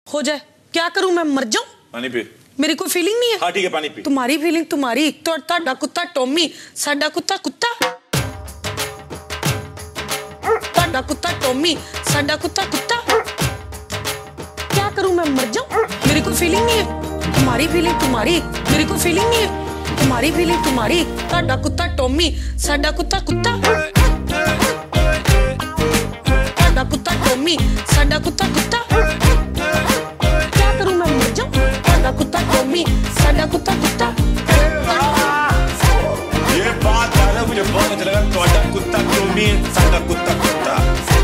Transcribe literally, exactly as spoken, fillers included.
हो जाए, क्या करूं मैं, मर जाऊं? पानी पी। मेरी कोई फीलिंग नहीं है। हाँ ठीक है, पानी पी। तुम्हारी फीलिंग तुम्हारी, तो ताड़ा कुत्ता टॉमी, साडा कुत्ता कुत्ता, ताड़ा कुत्ता टॉमी, साडा कुत्ता कुत्ता, क्या करूं मैं, मर जाऊं? मेरी कोई फीलिंग नहीं है। तुम्हारी फीलिंग तुम्हारी, मेरी कोई फीलिंग नहीं है। तुम्हारी फीलिंग तुम्हारी, ताड़ा कुत्ता टॉमी, साडा कुत्ता कुत्ता, ताड़ा कुत्ता टॉमी, साडा कुत्ता कुत्ता, क्या करूं मैं, मर जाऊं? ताड़ा कुत्ता टॉमी, साडा कुत्ता कुत्ता। ये बात है, मुझे बहुत अच्छा लगा। ताड़ा कुत्ता टॉमी, साडा कुत्ता कुत्ता।